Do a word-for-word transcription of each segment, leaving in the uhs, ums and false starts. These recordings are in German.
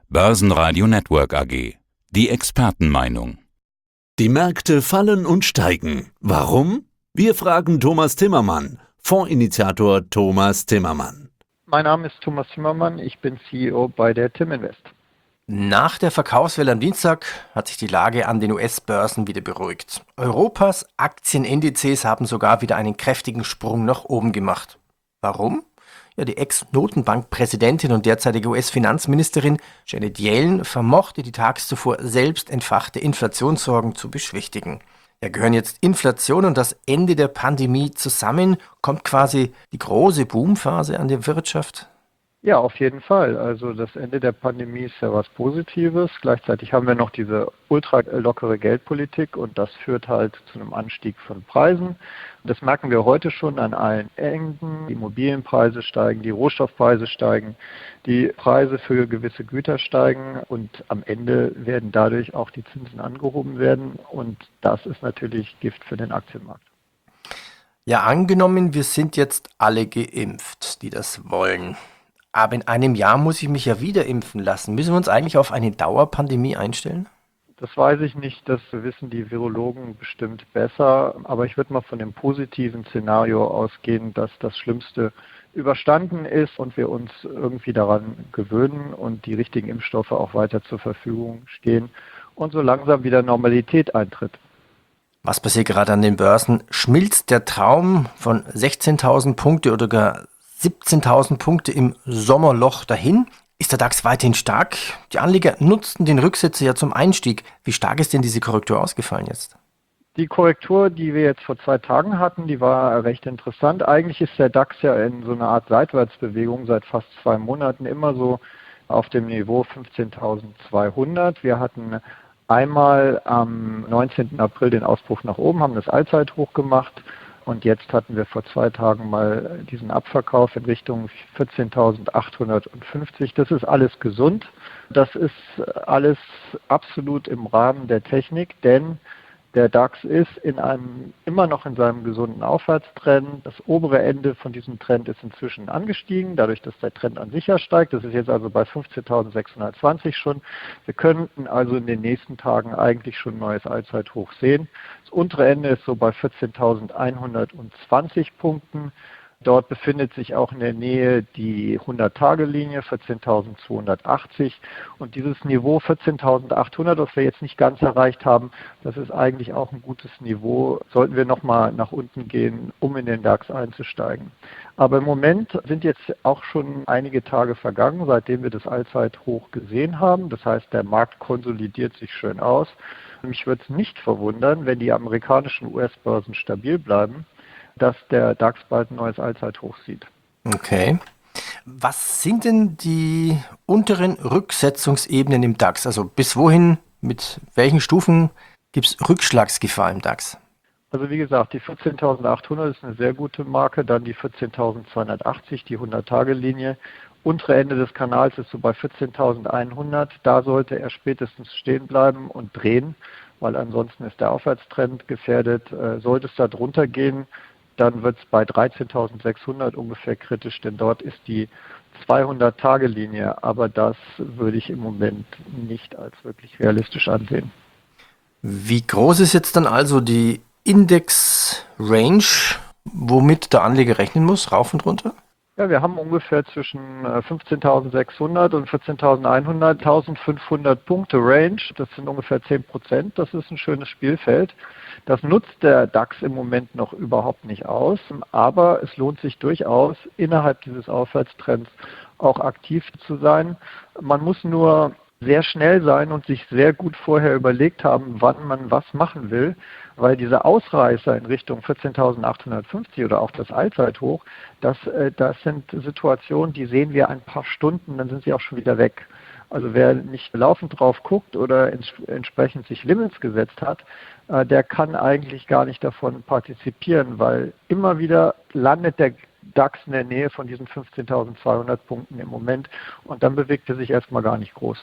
Börsenradio Network A G. Die Expertenmeinung. Die Märkte fallen und steigen. Warum? Wir fragen Thomas Timmermann, Fondsinitiator Thomas Timmermann. Mein Name ist Thomas Timmermann, ich bin C E O bei der Timinvest. Nach der Verkaufswelle am Dienstag hat sich die Lage an den U S-Börsen wieder beruhigt. Europas Aktienindizes haben sogar wieder einen kräftigen Sprung nach oben gemacht. Warum? Ja, die Ex-Notenbank-Präsidentin und derzeitige U S-Finanzministerin Janet Yellen vermochte die tags zuvor selbst entfachte Inflationssorgen zu beschwichtigen. Ja, gehören jetzt Inflation und das Ende der Pandemie zusammen? Kommt quasi die große Boomphase an der Wirtschaft? Ja, auf jeden Fall. Also das Ende der Pandemie ist ja was Positives. Gleichzeitig haben wir noch diese ultra lockere Geldpolitik und das führt halt zu einem Anstieg von Preisen. Das merken wir heute schon an allen Enden. Die Immobilienpreise steigen, die Rohstoffpreise steigen, die Preise für gewisse Güter steigen und am Ende werden dadurch auch die Zinsen angehoben werden und das ist natürlich Gift für den Aktienmarkt. Ja, angenommen, wir sind jetzt alle geimpft, die das wollen. Aber in einem Jahr muss ich mich ja wieder impfen lassen. Müssen wir uns eigentlich auf eine Dauerpandemie einstellen? Das weiß ich nicht, das wissen die Virologen bestimmt besser. Aber ich würde mal von dem positiven Szenario ausgehen, dass das Schlimmste überstanden ist und wir uns irgendwie daran gewöhnen und die richtigen Impfstoffe auch weiter zur Verfügung stehen und so langsam wieder Normalität eintritt. Was passiert gerade an den Börsen? Schmilzt der Traum von sechzehntausend Punkte oder gar siebzehntausend Punkte im Sommerloch dahin? Ist der DAX weiterhin stark? Die Anleger nutzten den Rücksetzer ja zum Einstieg. Wie stark ist denn diese Korrektur ausgefallen jetzt? Die Korrektur, die wir jetzt vor zwei Tagen hatten, die war recht interessant. Eigentlich ist der DAX ja in so einer Art Seitwärtsbewegung seit fast zwei Monaten immer so auf dem Niveau fünfzehntausendzweihundert. Wir hatten einmal am neunzehnten April den Ausbruch nach oben, haben das Allzeithoch gemacht. Und jetzt hatten wir vor zwei Tagen mal diesen Abverkauf in Richtung vierzehntausendachthundertfünfzig. Das ist alles gesund. Das ist alles absolut im Rahmen der Technik, denn der DAX ist in einem, immer noch in seinem gesunden Aufwärtstrend. Das obere Ende von diesem Trend ist inzwischen angestiegen, dadurch, dass der Trend an sich ja steigt. Das ist jetzt also bei fünfzehntausendsechshundertzwanzig schon. Wir könnten also in den nächsten Tagen eigentlich schon ein neues Allzeithoch sehen. Das untere Ende ist so bei vierzehntausendeinhundertzwanzig Punkten. Dort befindet sich auch in der Nähe die hundert-Tage-Linie, vierzehntausendzweihundertachtzig. Und dieses Niveau vierzehntausendachthundert, das wir jetzt nicht ganz erreicht haben, das ist eigentlich auch ein gutes Niveau. Sollten wir nochmal nach unten gehen, um in den DAX einzusteigen. Aber im Moment sind jetzt auch schon einige Tage vergangen, seitdem wir das Allzeithoch gesehen haben. Das heißt, der Markt konsolidiert sich schön aus. Mich würde es nicht verwundern, wenn die amerikanischen U S-Börsen stabil bleiben, dass der DAX bald ein neues Allzeithoch sieht. Okay. Was sind denn die unteren Rücksetzungsebenen im DAX? Also bis wohin, mit welchen Stufen gibt es Rückschlagsgefahr im DAX? Also wie gesagt, die vierzehntausendachthundert ist eine sehr gute Marke, dann die vierzehntausendzweihundertachtzig, die hundert-Tage-Linie. Untere Ende des Kanals ist so bei vierzehntausendeinhundert. Da sollte er spätestens stehen bleiben und drehen, weil ansonsten ist der Aufwärtstrend gefährdet. Sollte es da drunter gehen, dann wird es bei dreizehntausendsechshundert ungefähr kritisch, denn dort ist die zweihundert-Tage-Linie, aber das würde ich im Moment nicht als wirklich realistisch ansehen. Wie groß ist jetzt dann also die Index-Range, womit der Anleger rechnen muss, rauf und runter? Ja, wir haben ungefähr zwischen fünfzehntausendsechshundert und vierzehntausendeinhundert, eintausendfünfhundert Punkte Range. Das sind ungefähr zehn Prozent. Das ist ein schönes Spielfeld. Das nutzt der DAX im Moment noch überhaupt nicht aus. Aber es lohnt sich durchaus, innerhalb dieses Aufwärtstrends auch aktiv zu sein. Man muss nur sehr schnell sein und sich sehr gut vorher überlegt haben, wann man was machen will, weil diese Ausreißer in Richtung vierzehntausendachthundertfünfzig oder auch das Allzeithoch, das, das sind Situationen, die sehen wir ein paar Stunden, dann sind sie auch schon wieder weg. Also wer nicht laufend drauf guckt oder ents- entsprechend sich Limits gesetzt hat, äh, der kann eigentlich gar nicht davon partizipieren, weil immer wieder landet der DAX in der Nähe von diesen fünfzehntausendzweihundert Punkten im Moment und dann bewegt er sich erstmal gar nicht groß.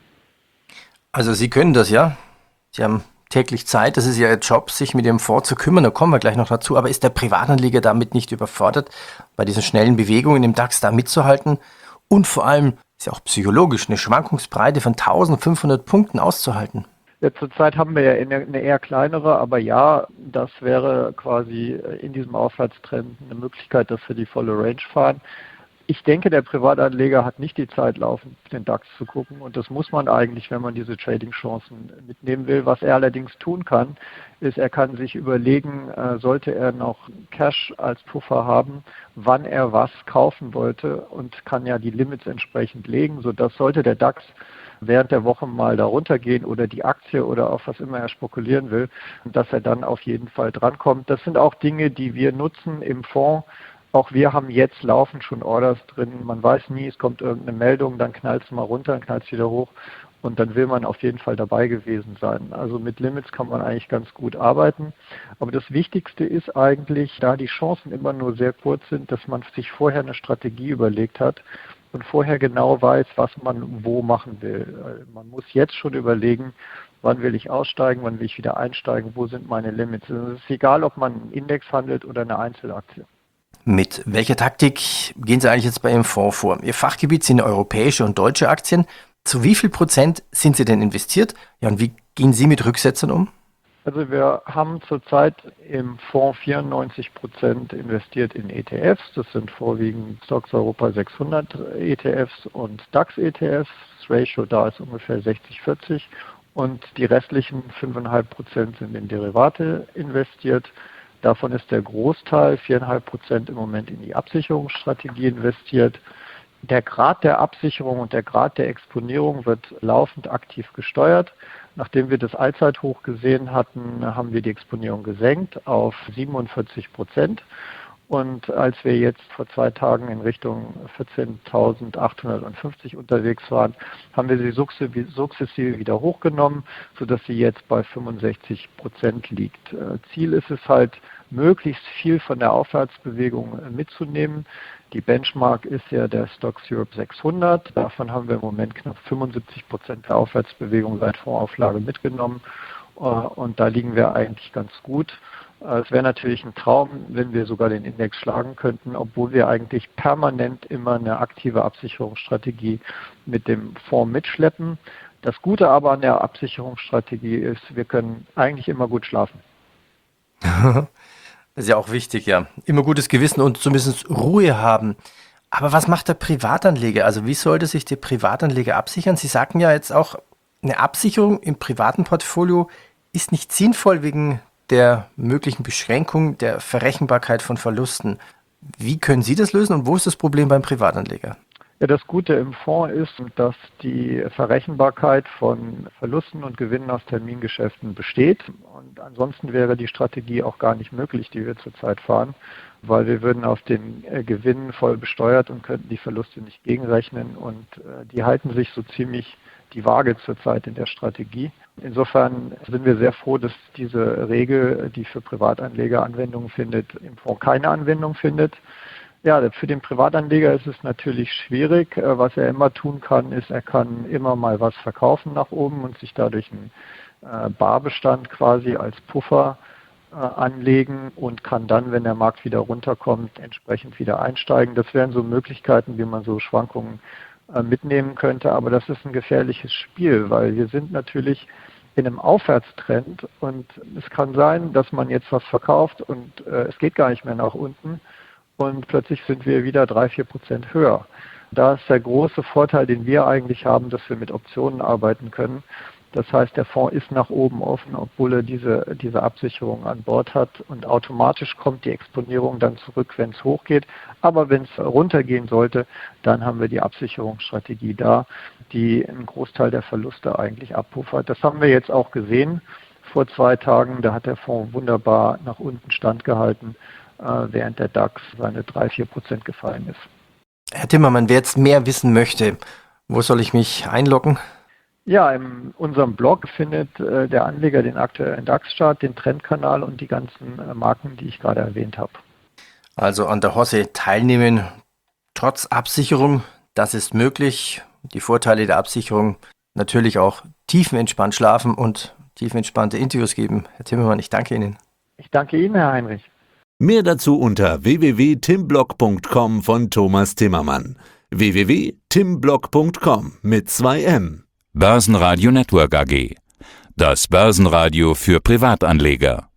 Also Sie können das, ja? Sie haben täglich Zeit, das ist ja Ihr Job, sich mit dem Fonds zu kümmern, da kommen wir gleich noch dazu, aber ist der Privatanleger damit nicht überfordert, bei diesen schnellen Bewegungen im DAX da mitzuhalten? Und vor allem, Ist ja auch psychologisch, eine Schwankungsbreite von eintausendfünfhundert Punkten auszuhalten. Ja, zurzeit haben wir ja eine, eine eher kleinere, aber ja, das wäre quasi in diesem Aufwärtstrend eine Möglichkeit, dass wir die volle Range fahren. Ich denke, der Privatanleger hat nicht die Zeit, laufend den DAX zu gucken, und das muss man eigentlich, wenn man diese Trading-Chancen mitnehmen will. Was er allerdings tun kann, ist, er kann sich überlegen, äh, sollte er noch Cash als Puffer haben, wann er was kaufen wollte, und kann ja die Limits entsprechend legen, sodass, sollte der DAX während der Woche mal darunter gehen oder die Aktie oder auf was immer er spekulieren will, dass er dann auf jeden Fall drankommt. Das sind auch Dinge, die wir nutzen im Fonds. Auch wir haben jetzt laufend schon Orders drin. Man weiß nie, es kommt irgendeine Meldung, dann knallt es mal runter, dann knallt es wieder hoch, und dann will man auf jeden Fall dabei gewesen sein. Also mit Limits kann man eigentlich ganz gut arbeiten. Aber das Wichtigste ist eigentlich, da die Chancen immer nur sehr kurz sind, dass man sich vorher eine Strategie überlegt hat und vorher genau weiß, was man wo machen will. Man muss jetzt schon überlegen, wann will ich aussteigen, wann will ich wieder einsteigen, wo sind meine Limits. Es ist egal, ob man einen Index handelt oder eine Einzelaktie. Mit welcher Taktik gehen Sie eigentlich jetzt bei Ihrem Fonds vor? Ihr Fachgebiet sind europäische und deutsche Aktien. Zu wie viel Prozent sind Sie denn investiert? Ja, und wie gehen Sie mit Rücksetzern um? Also wir haben zurzeit im Fonds vierundneunzig Prozent investiert in E T Fs. Das sind vorwiegend Stoxx Europa sechshundert E T Fs und DAX-E T Fs. Das Ratio da ist ungefähr sechzig vierzig. Und die restlichen fünf Komma fünf Prozent sind in Derivate investiert. Davon ist der Großteil, vier Komma fünf Prozent, im Moment in die Absicherungsstrategie investiert. Der Grad der Absicherung und der Grad der Exponierung wird laufend aktiv gesteuert. Nachdem wir das Allzeithoch gesehen hatten, haben wir die Exponierung gesenkt auf siebenundvierzig Prozent. Und als wir jetzt vor zwei Tagen in Richtung vierzehntausendachthundertfünfzig unterwegs waren, haben wir sie sukzessive wieder hochgenommen, sodass sie jetzt bei fünfundsechzig Prozent liegt. Ziel ist es halt, möglichst viel von der Aufwärtsbewegung mitzunehmen. Die Benchmark ist ja der Stoxx Europe sechshundert. Davon haben wir im Moment knapp fünfundsiebzig Prozent der Aufwärtsbewegung seit Fondsauflage mitgenommen. Und da liegen wir eigentlich ganz gut. Es wäre natürlich ein Traum, wenn wir sogar den Index schlagen könnten, obwohl wir eigentlich permanent immer eine aktive Absicherungsstrategie mit dem Fonds mitschleppen. Das Gute aber an der Absicherungsstrategie ist, wir können eigentlich immer gut schlafen. Das ist ja auch wichtig, ja. Immer gutes Gewissen und zumindest Ruhe haben. Aber was macht der Privatanleger? Also wie sollte sich der Privatanleger absichern? Sie sagten ja jetzt auch, eine Absicherung im privaten Portfolio ist nicht sinnvoll wegen der möglichen Beschränkung der Verrechenbarkeit von Verlusten. Wie können Sie das lösen und wo ist das Problem beim Privatanleger? Ja, das Gute im Fonds ist, dass die Verrechenbarkeit von Verlusten und Gewinnen aus Termingeschäften besteht. Und ansonsten wäre die Strategie auch gar nicht möglich, die wir zurzeit fahren, weil wir würden auf den Gewinn voll besteuert und könnten die Verluste nicht gegenrechnen. Und die halten sich so ziemlich die Waage zurzeit in der Strategie. Insofern sind wir sehr froh, dass diese Regel, die für Privatanleger Anwendung findet, im Fonds keine Anwendung findet. Ja, für den Privatanleger ist es natürlich schwierig. Was er immer tun kann, ist, er kann immer mal was verkaufen nach oben und sich dadurch einen Barbestand quasi als Puffer anlegen und kann dann, wenn der Markt wieder runterkommt, entsprechend wieder einsteigen. Das wären so Möglichkeiten, wie man so Schwankungen mitnehmen könnte, aber das ist ein gefährliches Spiel, weil wir sind natürlich in einem Aufwärtstrend und es kann sein, dass man jetzt was verkauft und äh, es geht gar nicht mehr nach unten und plötzlich sind wir wieder drei, vier Prozent höher. Da ist der große Vorteil, den wir eigentlich haben, dass wir mit Optionen arbeiten können. Das heißt, der Fonds ist nach oben offen, obwohl er diese, diese Absicherung an Bord hat. Und automatisch kommt die Exponierung dann zurück, wenn es hochgeht. Aber wenn es runtergehen sollte, dann haben wir die Absicherungsstrategie da, die einen Großteil der Verluste eigentlich abpuffert. Das haben wir jetzt auch gesehen vor zwei Tagen. Da hat der Fonds wunderbar nach unten standgehalten, während der DAX seine drei, vier Prozent gefallen ist. Herr Timmermann, wer jetzt mehr wissen möchte, wo soll ich mich einloggen? Ja, in unserem Blog findet äh, der Anleger den aktuellen DAX-Chart, den Trendkanal und die ganzen äh, Marken, die ich gerade erwähnt habe. Also an der Hosse teilnehmen, trotz Absicherung, das ist möglich. Die Vorteile der Absicherung, natürlich auch tiefenentspannt schlafen und tiefenentspannte Interviews geben. Herr Timmermann, ich danke Ihnen. Ich danke Ihnen, Herr Heinrich. Mehr dazu unter w w w punkt timblog punkt com von Thomas Timmermann. w w w punkt timblock punkt com mit zwei M. Börsenradio Network A G. Das Börsenradio für Privatanleger.